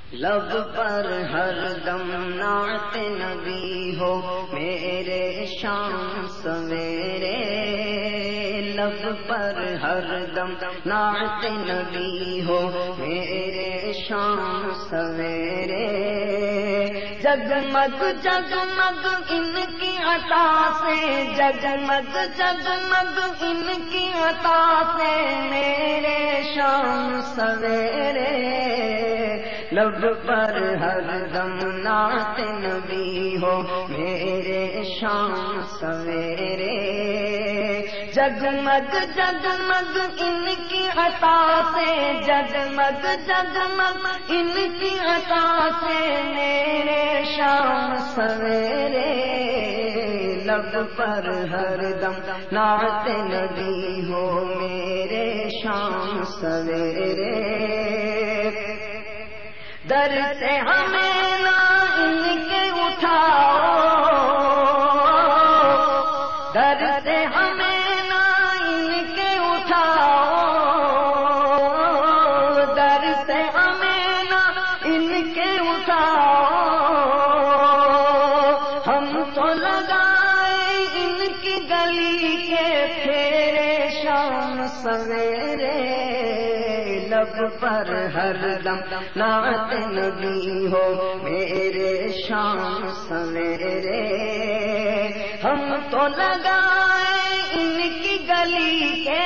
لب پر ہر دم نعت نبی ہو میرے شام سویرے، لب پر ہر دم نعت نبی ہو میرے شام سویرے، جگمگ جگمگ ان کی عطا سے، جگمگ جگمگ ان کی عطا سے میرے شام سویرے، لب پر ہر دم نعت نبی ہو میرے شام سویرے، جگمگ جگمگ ان کی عطا سے، جگمگ جگمگ ان کی عطا سے میرے شام سویرے، لب پر ہر دم نعت نبی ہو میرے شام سویرے، در سے ہمیں نہ ان کے اٹھاؤ، در سے ہمیں نہ ان کے اٹھاؤ، در سے ہمیں نہ ان کے اٹھاؤ، ہم تو لگائے ان کی گلی کے پھیرے شام سویرے، لب پر ہر دم نعت نبی ہو میرے شام سویرے، ہم تو لگائے ان کی گلی کے،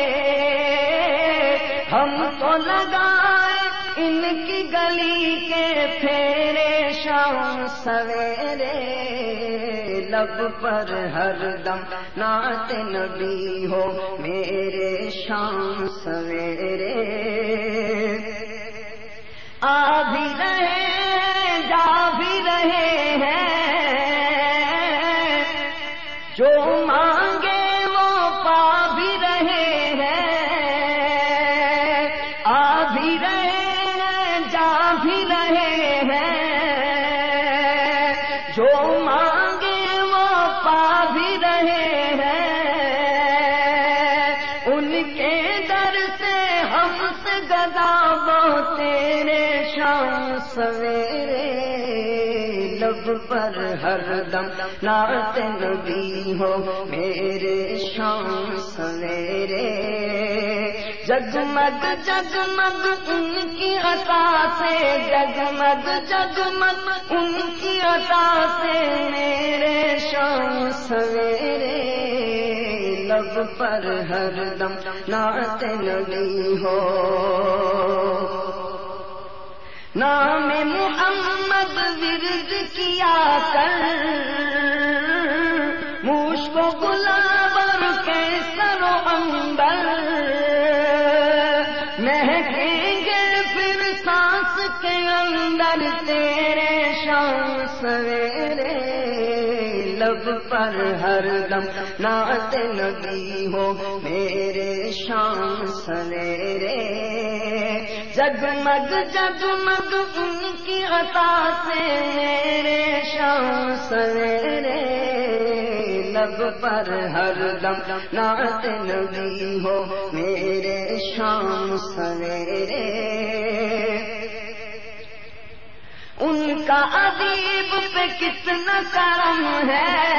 ہم تو لگائے ان کی گلی کے پھیرے شام سویرے، لب پر ہر دم نعت نبی ہو میرے شام سویرے، آ بھی رہے جا بھی رہے ہیں، جو مانگے وہ پا بھی رہے ہیں، آ بھی رہے ہیں جا بھی رہے ہیں، جو مانگے وہ پا بھی رہے ہیں، ان کے در سے ہم سے گدا وہ تیرے شام سویرے، لب پر ہر دم نعت نبی ہو میرے شام سویرے، جگمگ جگمگ ان کی عطا سے، جگمگ جگمگ ان کی عطا سے میرے شام سویرے، لب پر ہر دم نعت نبی ہو، نام محمد ورد کیا کر، مشک و گلاب اور کیسر و عنبر، مہکیں گے پھر سانس کے اندر تیرے شام سویرے، لب پر ہر دم نعت نبی ہو میرے شام سویرے، جگمگ جگمگ ان کی عطا سے میرے شام سویرے، لب پر ہر دم نعت نبی ہو میرے شام سویرے، ان کا ادیب پہ کتنا کرم ہے،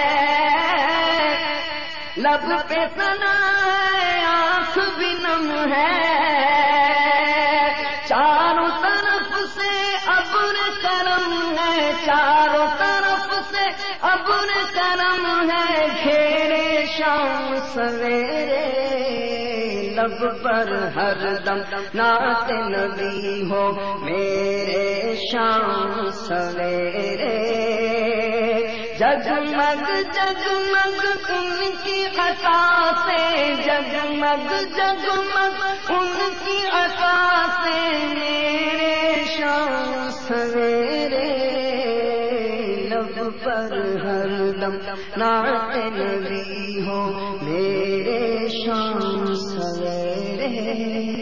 لب پہ ثنا ہے آنکھ بھی نم ہے، چاروں طرف سے ابر کرم ہے، چاروں طرف سے ابر کرم ہے، گھیرے شام سویرے، لب پر ہر دم نعت نبی ہو میرے شام سویرے، جگمگ جگمگ ان کی عطا سے، جگمگ جگمگ ان کی عطا سے میرے شام سویرے، لب پر ہر دم نعت نبی ہو میرے شام سویرے۔